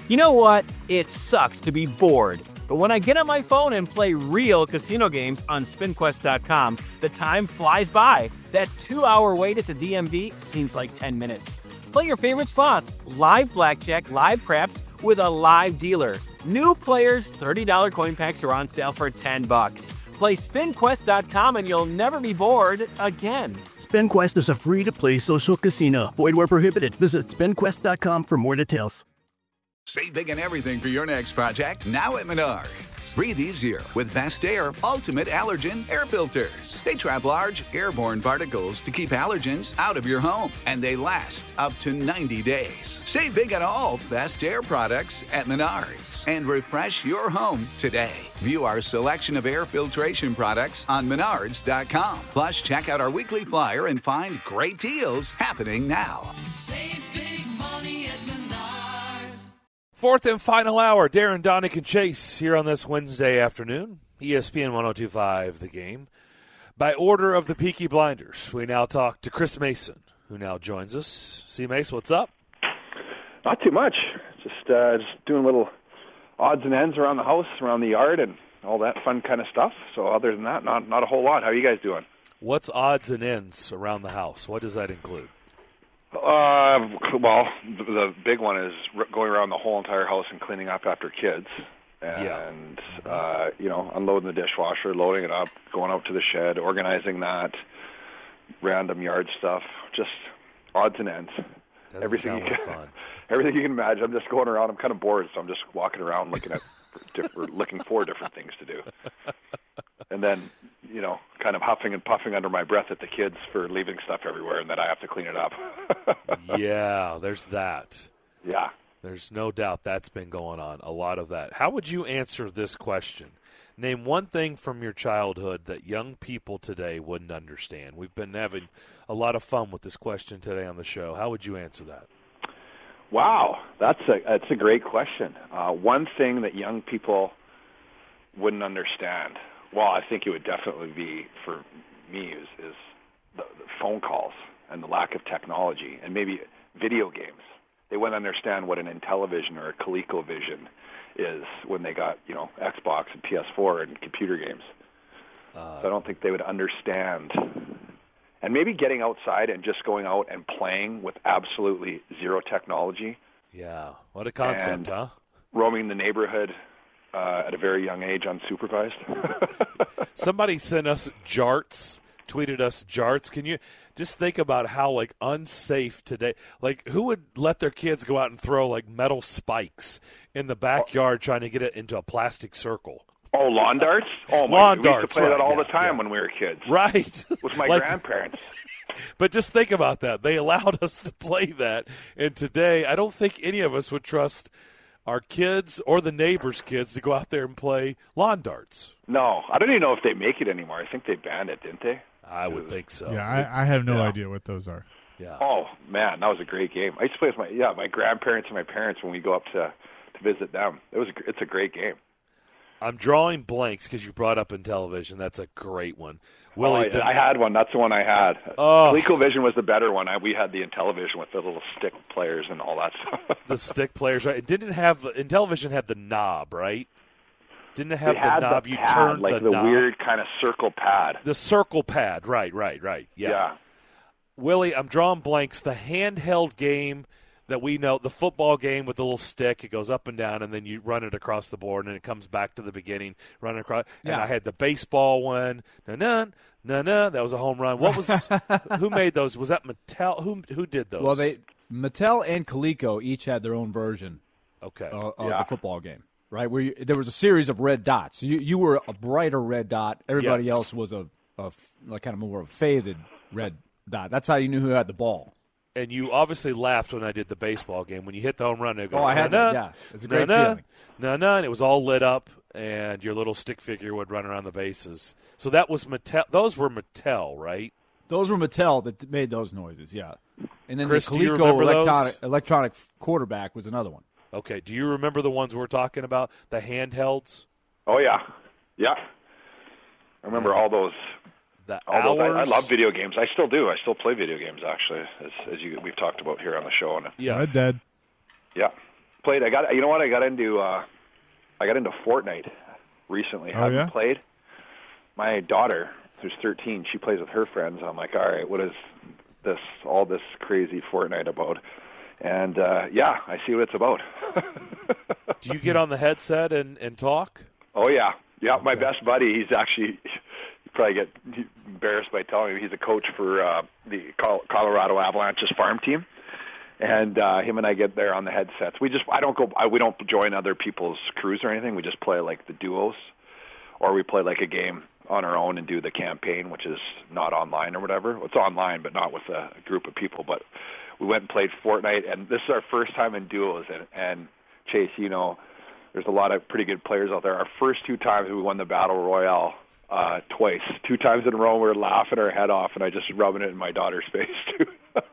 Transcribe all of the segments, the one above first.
You know what? It sucks to be bored. But when I get on my phone and play real casino games on SpinQuest.com, the time flies by. That 2-hour wait at the DMV seems like 10 minutes. Play your favorite slots, live blackjack, live craps, with a live dealer. New players, $30 coin packs are on sale for $10. Play SpinQuest.com and you'll never be bored again. SpinQuest is a free-to-play social casino. Void where prohibited. Visit SpinQuest.com for more details. Save big on everything for your next project now at Menards. Breathe easier with Best Air Ultimate Allergen Air Filters. They trap large airborne particles to keep allergens out of your home, and they last up to 90 days. Save big on all Best Air products at Menards and refresh your home today. View our selection of air filtration products on Menards.com. Plus, check out our weekly flyer and find great deals happening now. Save big money at Menards. Fourth and final hour, Darren, Donick, and Chase here on this Wednesday afternoon. ESPN 102.5 The Game. By order of the Peaky Blinders, we now talk to Chris Mason, who now joins us. See, Mace, what's up? Not too much. Just doing little odds and ends around the house, around the yard, and all that fun kind of stuff. So other than that, not a whole lot. How are you guys doing? What's odds and ends around the house? What does that include? Well, the big one is going around the whole entire house and cleaning up after kids. And, unloading the dishwasher, loading it up, going out to the shed, organizing that, random yard stuff, just odds and ends. Everything you can imagine. I'm just going around. I'm kind of bored, so I'm just walking around looking for different things to do. And then, kind of huffing and puffing under my breath at the kids for leaving stuff everywhere, and then I have to clean it up. Yeah, there's that. Yeah. There's no doubt that's been going on, a lot of that. How would you answer this question? Name one thing from your childhood that young people today wouldn't understand. We've been having a lot of fun with this question today on the show. How would you answer that? Wow, that's a great question. One thing that young people wouldn't understand, well, I think it would definitely be, for me, is the phone calls and the lack of technology, and maybe video games. They wouldn't understand what an Intellivision or a ColecoVision is when they got, Xbox and PS4 and computer games. So I don't think they would understand. And maybe getting outside and just going out and playing with absolutely zero technology. Yeah, what a concept, huh? Roaming the neighborhood at a very young age unsupervised. Somebody sent us jarts, tweeted us jarts. Can you just think about how, unsafe today? Who would let their kids go out and throw, metal spikes in the backyard trying to get it into a plastic circle? Oh, lawn darts? Oh, my lawn God. darts, we used to play that all the time when we were kids. Right. With my grandparents. But just think about that. They allowed us to play that. And today, I don't think any of us would trust our kids or the neighbors' kids to go out there and play lawn darts. No. I don't even know if they make it anymore. I think they banned it, didn't they? I would think so. Yeah, I have no idea what those are. Yeah. Oh, man, that was a great game. I used to play with my grandparents and my parents when we go up to visit them. It's a great game. I'm drawing blanks because you brought up Intellivision. That's a great one. Willie, I had one. That's the one I had. Oh. ColecoVision was the better one. We had the Intellivision with the little stick players and all that stuff. The stick players, right? It didn't have Intellivision had the knob, right? Didn't it have the knob? You turned the knob. Weird kind of circle pad. The circle pad, right. Yeah. Willie, I'm drawing blanks. The handheld game that we know, the football game with the little stick, it goes up and down, and then you run it across the board, and it comes back to the beginning, run it across. Yeah. And I had the baseball one. Na-na, that was a home run. What was who made those? Was that Mattel? Who did those? Well, Mattel and Coleco each had their own version. Okay. Of the football game, right? Where there was a series of red dots. You were a brighter red dot. Everybody else was a kind of more of a faded red dot. That's how you knew who had the ball. And you obviously laughed when I did the baseball game. When you hit the home run, it goes, I had that, yeah. It's a great feeling. And it was all lit up, and your little stick figure would run around the bases. So that was Mattel. Those were Mattel, right? Those were Mattel that made those noises, yeah. And then Chris, the Coleco electronic quarterback was another one. Okay. Do you remember the ones we're talking about, the handhelds? Oh, yeah. Yeah. I remember all those. I love video games. I still do. I still play video games, actually, as we've talked about here on the show. Red Dead. Yeah. Played. I got into Fortnite recently. Haven't played. My daughter, who's 13, she plays with her friends. I'm like, all right, what is all this crazy Fortnite about? And I see what it's about. Do you get on the headset and talk? Oh yeah. Okay. My best buddy, he's actually, you probably get embarrassed by telling you, he's a coach for the Colorado Avalanche's farm team. And him and I get there on the headsets. We don't join other people's crews or anything. We just play like the duos, or we play like a game on our own and do the campaign, which is not online or whatever. It's online, but not with a group of people. But we went and played Fortnite, and this is our first time in duos. And Chase, there's a lot of pretty good players out there. Our first 2 times we won the Battle Royale twice. 2 times in a row we were laughing our head off, and I just rubbing it in my daughter's face, too.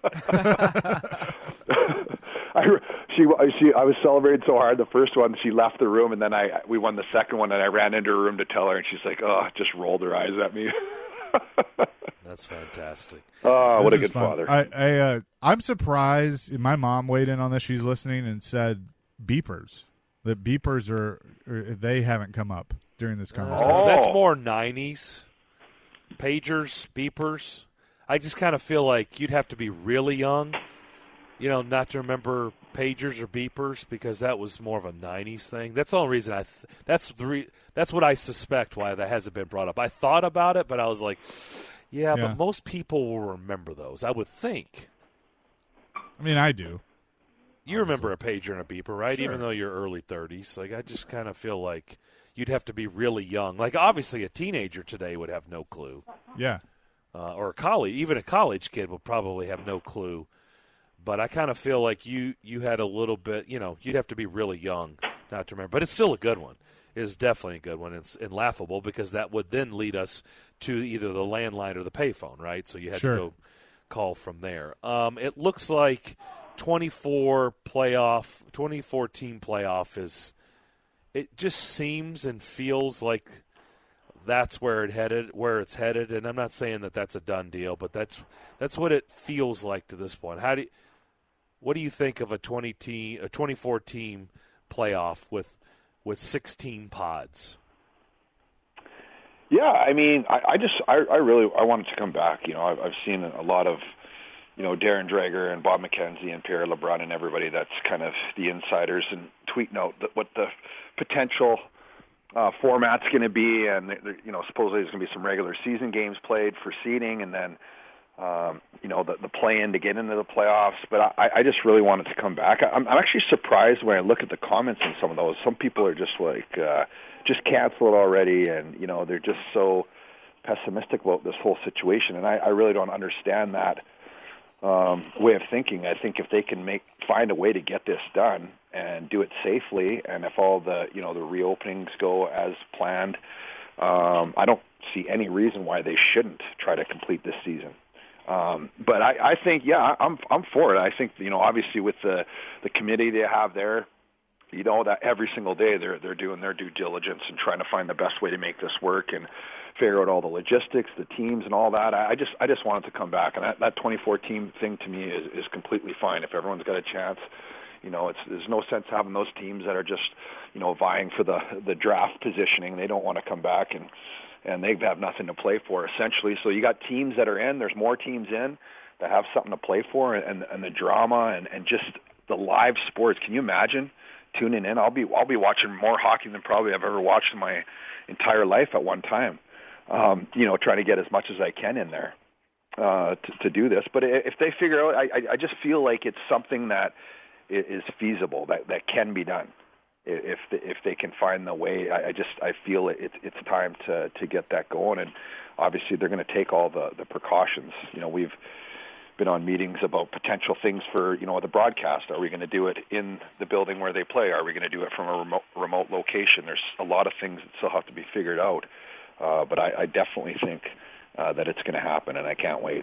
I was celebrating so hard the first one, she left the room, and then we won the second one, and I ran into her room to tell her, and she's like, just rolled her eyes at me. That's fantastic. Oh, what a good father. I'm surprised. My mom weighed in on this. She's listening and said beepers. The beepers they haven't come up during this conversation. That's more 90s. Pagers, beepers. I just kind of feel like you'd have to be really young, not to remember pagers or beepers, because that was more of a 90s thing. That's the only reason that's what I suspect why that hasn't been brought up. I thought about it, but I was like, yeah. But most people will remember those, I would think. I mean, I do. You remember a pager and a beeper, right? Sure. Even though you're early 30s. Like, I just kind of feel like you'd have to be really young. Like, obviously a teenager today would have no clue. Yeah. Or even a college kid would probably have no clue. But I kind of feel like you had a little bit, you'd have to be really young not to remember. But it's still a good one. It is definitely a good one. It's laughable because that would then lead us to either the landline or the payphone, right? So you had to go call from there. It looks like 2014 playoff it just seems and feels like that's where it's headed. And I'm not saying that that's a done deal, but that's what it feels like to this point. What do you think of a 2014 playoff with 16 pods? Yeah, I mean, I really want it to come back. I've seen a lot of, Darren Dreger and Bob McKenzie and Pierre LeBrun and everybody that's kind of the insiders and tweeting out what the potential format's going to be, and supposedly there's going to be some regular season games played for seeding, and then the play-in to get into the playoffs. But I just really want it to come back. I'm actually surprised when I look at the comments on some of those. Some people are just like, just cancel it already, and they're just so pessimistic about this whole situation, and I really don't understand that way of thinking. I think if they can find a way to get this done and do it safely, and if all the the reopenings go as planned, I don't see any reason why they shouldn't try to complete this season. But I think, I'm for it. I think obviously with the committee they have there, that every single day they're doing their due diligence and trying to find the best way to make this work and figure out all the logistics, the teams, and all that. I just want it to come back, and that 2014 thing to me is completely fine if everyone's got a chance. There's no sense having those teams that are just vying for the draft positioning. They don't want to come back and they have nothing to play for essentially. So you got teams that are in. There's more teams in that have something to play for, and the drama and just the live sports. Can you imagine tuning in? I'll be watching more hockey than probably I've ever watched in my entire life at one time. Trying to get as much as I can in there to do this. But if they figure out, I just feel like it's something that is feasible, that can be done. If they can find the way, I feel it's time to get that going. And obviously they're going to take all the precautions. We've been on meetings about potential things for the broadcast. Are we going to do it in the building where they play? Are we going to do it from a remote location? There's a lot of things that still have to be figured out. But I definitely think that it's going to happen, and I can't wait.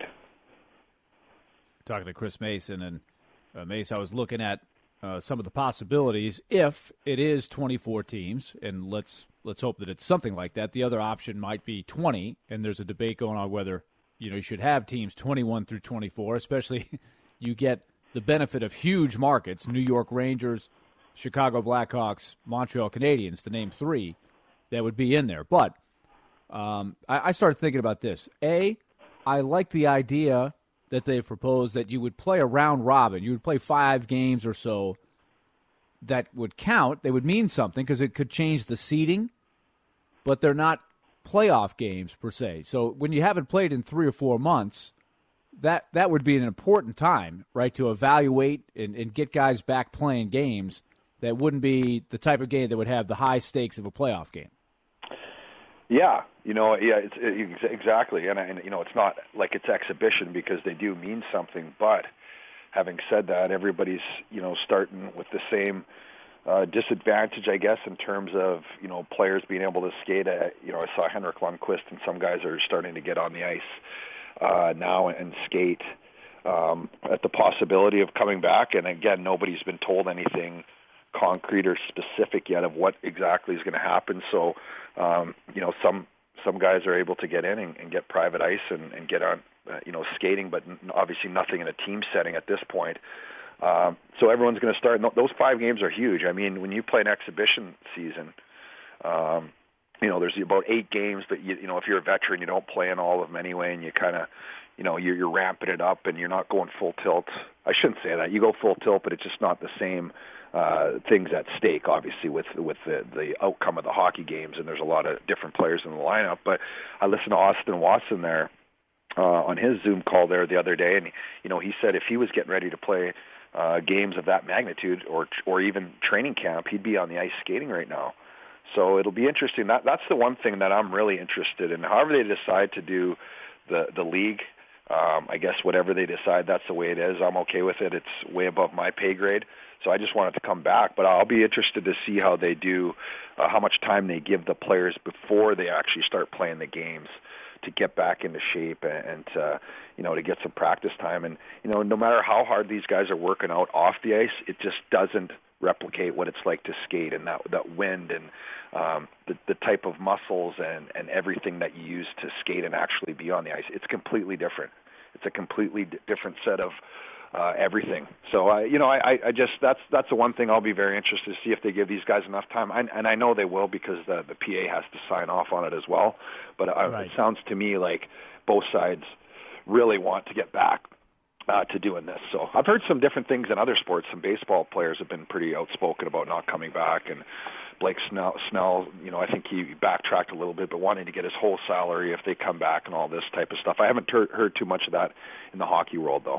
Talking to Chris Mason, and Mace, I was looking at some of the possibilities if it is 24 teams, and let's hope that it's something like that. The other option might be 20, and there's a debate going on whether you should have teams 21 through 24, especially you get the benefit of huge markets, New York Rangers, Chicago Blackhawks, Montreal Canadiens, to name three that would be in there. But I started thinking about this. I like the idea that they've proposed that you would play a round robin. You would play 5 games or so that would count. They would mean something because it could change the seeding, but they're not playoff games per se. So when you haven't played in 3 or 4 months, that would be an important time, right, to evaluate and get guys back playing games that wouldn't be the type of game that would have the high stakes of a playoff game. Yeah, it's exactly, and it's not like it's exhibition because they do mean something. But having said that, everybody's starting with the same disadvantage, I guess, in terms of players being able to skate. I saw Henrik Lundqvist and some guys are starting to get on the ice now and skate at the possibility of coming back. And again, nobody's been told anything concrete or specific yet of what exactly is going to happen. So, some guys are able to get in and get private ice and get on, skating, but obviously nothing in a team setting at this point. So everyone's going to start. Those 5 games are huge. I mean, when you play an exhibition season, there's about 8 games, but if you're a veteran, you don't play in all of them anyway, and you kind of, you're ramping it up, and you're not going full tilt. I shouldn't say that. You go full tilt, but it's just not the same things at stake, obviously, with the outcome of the hockey games, and there's a lot of different players in the lineup. But I listened to Austin Watson there on his Zoom call there the other day, and he said if he was getting ready to play games of that magnitude or even training camp, he'd be on the ice skating right now. So it'll be interesting. That's the one thing that I'm really interested in. However they decide to do the league, I guess whatever they decide, that's the way it is. I'm okay with it. It's way above my pay grade. So I just want it to come back. But I'll be interested to see how they do, how much time they give the players before they actually start playing the games to get back into shape and to get some practice time. And, no matter how hard these guys are working out off the ice, it just doesn't replicate what it's like to skate and that wind and the type of muscles and everything that you use to skate and actually be on the ice. It's completely different. It's a completely different set of everything. So, I just that's the one thing I'll be very interested to see if they give these guys enough time. And I know they will because the PA has to sign off on it as well. But It sounds to me like both sides really want to get back to doing this. So I've heard some different things in other sports. Some baseball players have been pretty outspoken about not coming back. And Blake Snell, I think he backtracked a little bit, but wanting to get his whole salary if they come back and all this type of stuff. I haven't heard too much of that in the hockey world, though.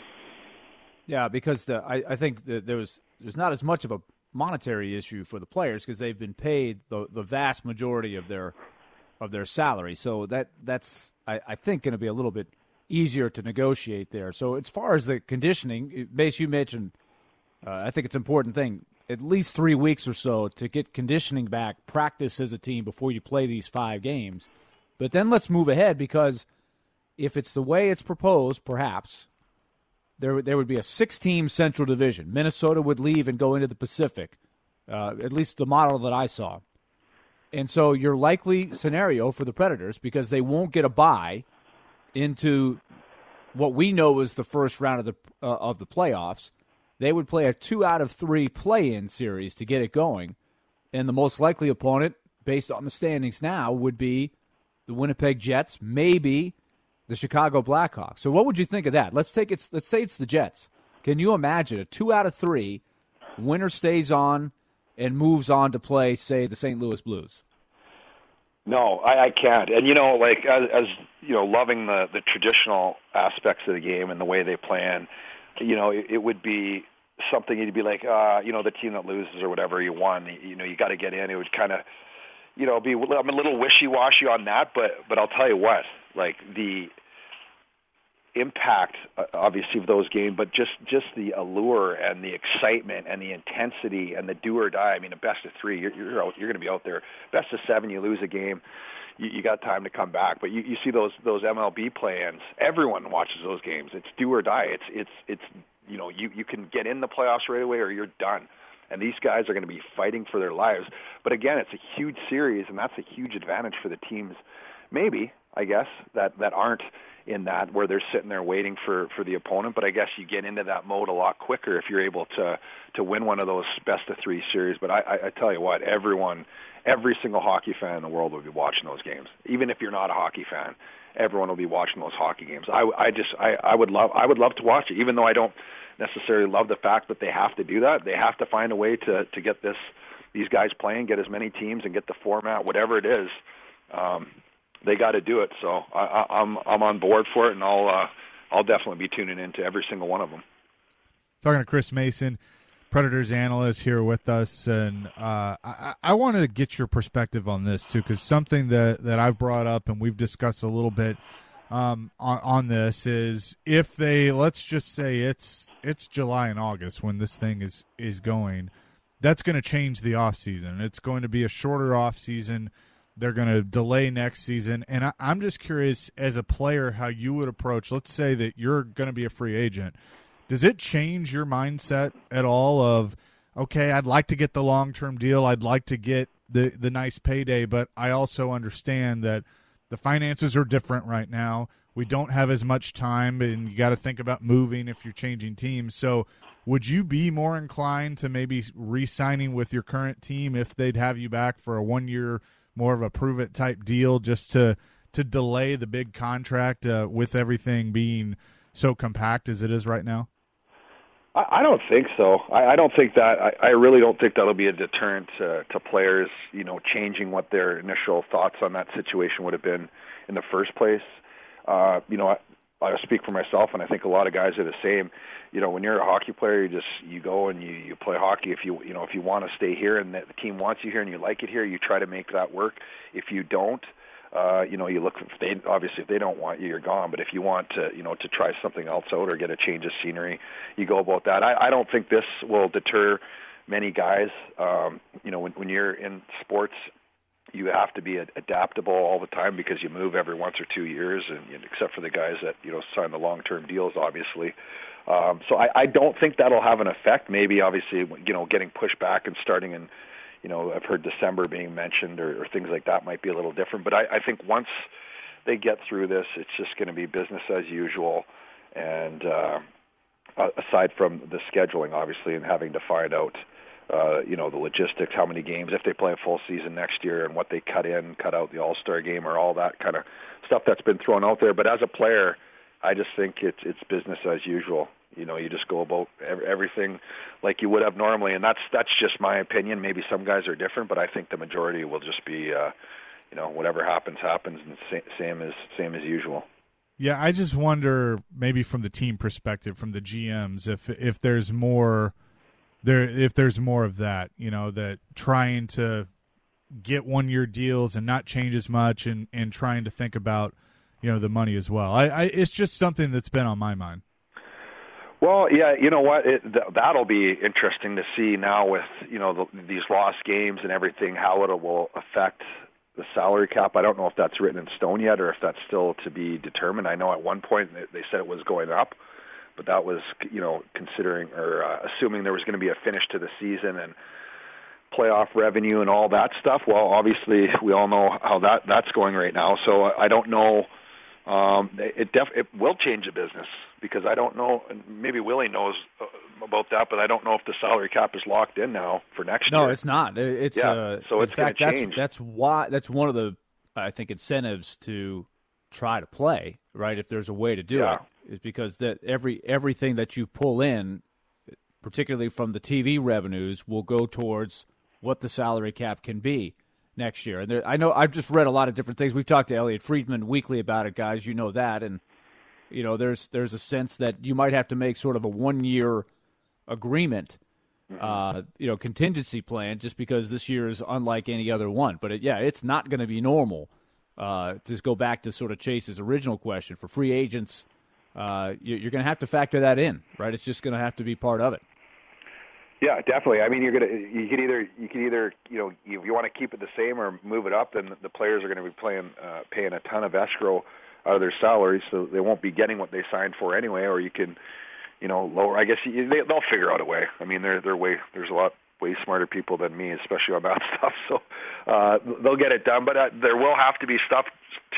Yeah, because I think that there's not as much of a monetary issue for the players because they've been paid the vast majority of their salary. So that's I think going to be a little bit easier to negotiate there. So as far as the conditioning, Mace, you mentioned, I think it's an important thing, at least 3 weeks or so to get conditioning back, practice as a team before you play these 5 games. But then let's move ahead because if it's the way it's proposed, perhaps, there would be a 6-team Central Division. Minnesota would leave and go into the Pacific, at least the model that I saw. And so your likely scenario for the Predators, because they won't get a bye into what we know is the first round of the playoffs, they would play a 2 out of 3 play-in series to get it going. And the most likely opponent, based on the standings now, would be the Winnipeg Jets, maybe the Chicago Blackhawks. So what would you think of that? Let's say it's the Jets. Can you imagine a 2 out of 3, winner stays on and moves on to play, say, the St. Louis Blues? No, I can't. And, as loving the traditional aspects of the game and the way they plan, it would be something you'd be like, the team that loses or whatever you won, you got to get in. It would kind of, I'm a little wishy-washy on that, but I'll tell you what, like the impact, obviously, of those games, but just the allure and the excitement and the intensity and the do or die. I mean, a best of 3, you're going to be out there. Best of 7, you lose a game, you got time to come back. But you see those MLB play-ins. Everyone watches those games. It's do or die. It's you can get in the playoffs right away or you're done. And these guys are going to be fighting for their lives. But again, it's a huge series, and that's a huge advantage for the teams. Maybe. I guess, that aren't in that, where they're sitting there waiting for the opponent. But I guess you get into that mode a lot quicker if you're able to win one of those best-of-3 series. But I tell you what, every single hockey fan in the world will be watching those games. Even if you're not a hockey fan, everyone will be watching those hockey games. I would love to watch it, even though I don't necessarily love the fact that they have to do that. They have to find a way to get these guys playing, get as many teams, and get the format, whatever it is. They got to do it. So I'm on board for it, and I'll definitely be tuning into every single one of them. Talking to Chris Mason, Predators analyst, here with us, and I wanted to get your perspective on this too, because something that I've brought up and we've discussed a little bit on this is, if they, let's just say it's July and August when this thing is going, that's going to change the off season. It's going to be a shorter off season. They're going to delay next season, and I'm just curious, as a player, how you would approach. Let's say that you're going to be a free agent. Does it change your mindset at all of, okay, I'd like to get the long-term deal, I'd like to get the nice payday, but I also understand that the finances are different right now. We don't have as much time, and you got to think about moving if you're changing teams. So would you be more inclined to maybe re-signing with your current team if they'd have you back for a 1-year, more of a prove-it type deal, just to delay the big contract with everything being so compact as it is right now? I don't think so. I don't think that. I really don't think that'll be a deterrent to players, changing what their initial thoughts on that situation would have been in the first place. I speak for myself, and I think a lot of guys are the same. When you're a hockey player, you go and you play hockey. If you want to stay here and the team wants you here and you like it here, you try to make that work. If you don't, you look. If they don't want you, you're gone. But if you want to try something else out or get a change of scenery, you go about that. I don't think this will deter many guys. When you're in sports, you have to be adaptable all the time because you move every 1 or 2 years, and except for the guys that sign the long-term deals, obviously. So I don't think that'll have an effect. Maybe obviously getting pushed back and starting in. I've heard December being mentioned or things like that might be a little different. But I think once they get through this, it's just going to be business as usual. And aside from the scheduling, obviously, and having to find out, the logistics, how many games, if they play a full season next year, and what they cut out the All-Star game, or all that kind of stuff that's been thrown out there. But as a player, I just think it's business as usual. You just go about everything like you would have normally, and that's just my opinion. Maybe some guys are different, but I think the majority will just be, whatever happens, and same as usual. Yeah, I just wonder, maybe from the team perspective, from the GMs, if there's more of that, that trying to get 1-year deals and not change as much, and trying to think about the money as well. It's just something that's been on my mind. Well, yeah, you know what? That'll be interesting to see now with these lost games and everything, how it will affect the salary cap. I don't know if that's written in stone yet, or if that's still to be determined. I know at one point they said it was going up, but that was considering or assuming there was going to be a finish to the season and playoff revenue and all that stuff. Well, obviously we all know how that's going right now. So I don't know. It will change the business, because I don't know, and maybe Willie knows about that, but I don't know if the salary cap is locked in now for next year. No, it's not. It's so it's going to change. That's one of the, I think, incentives to try to play, right? If there's a way to do it, is because that everything that you pull in, particularly from the TV revenues, will go towards what the salary cap can be next year. And I know I've just read a lot of different things. We've talked to Elliot Friedman weekly about it, guys. You know that, and there's a sense that you might have to make sort of a 1-year agreement, contingency plan, just because this year is unlike any other one. But it's not going to be normal. Just go back to sort of Chase's original question for free agents. You're going to have to factor that in, right? It's just going to have to be part of it. Yeah, definitely. I mean, you could either if you want to keep it the same or move it up, then the players are going to be paying a ton of escrow out of their salaries, so they won't be getting what they signed for anyway. Or you can, lower. I guess they'll figure out a way. I mean, there's a lot way smarter people than me, especially on that stuff. So they'll get it done. But there will have to be stuff, to your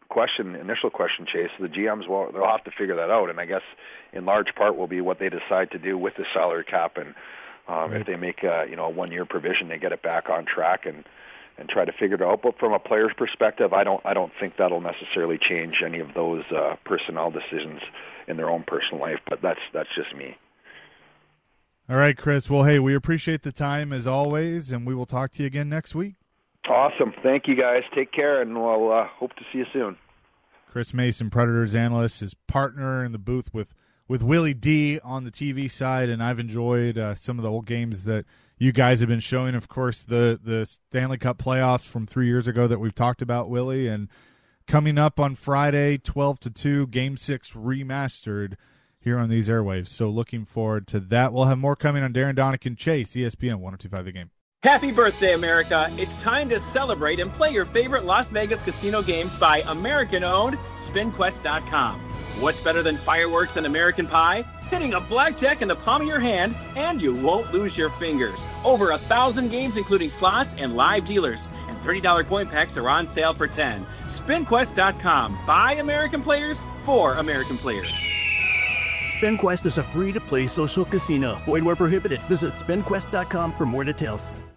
initial question, Chase, the GMs they'll have to figure that out, and I guess in large part will be what they decide to do with the salary cap, and if they make a 1-year provision, they get it back on track and try to figure it out. But from a player's perspective, I don't think that'll necessarily change any of those personnel decisions in their own personal life. But that's just me. All right, Chris. Well, hey, we appreciate the time as always, and we will talk to you again next week. Awesome. Thank you, guys. Take care, and we'll hope to see you soon. Chris Mason, Predators analyst, his partner in the booth with Willie D on the TV side, and I've enjoyed some of the old games that you guys have been showing. Of course, the Stanley Cup playoffs from 3 years ago that we've talked about, Willie, and coming up on Friday, 12-2, Game 6 remastered here on these airwaves. So looking forward to that. We'll have more coming on Darren Donick Chase, ESPN 102.5 The Game. Happy birthday, America. It's time to celebrate and play your favorite Las Vegas casino games by American-owned SpinQuest.com. What's better than fireworks and American pie? Hitting a blackjack in the palm of your hand, and you won't lose your fingers. Over 1,000 games, including slots and live dealers. And $30 point packs are on sale for $10. SpinQuest.com. By American players, for American players. SpinQuest is a free-to-play social casino. Void where prohibited. Visit SpinQuest.com for more details.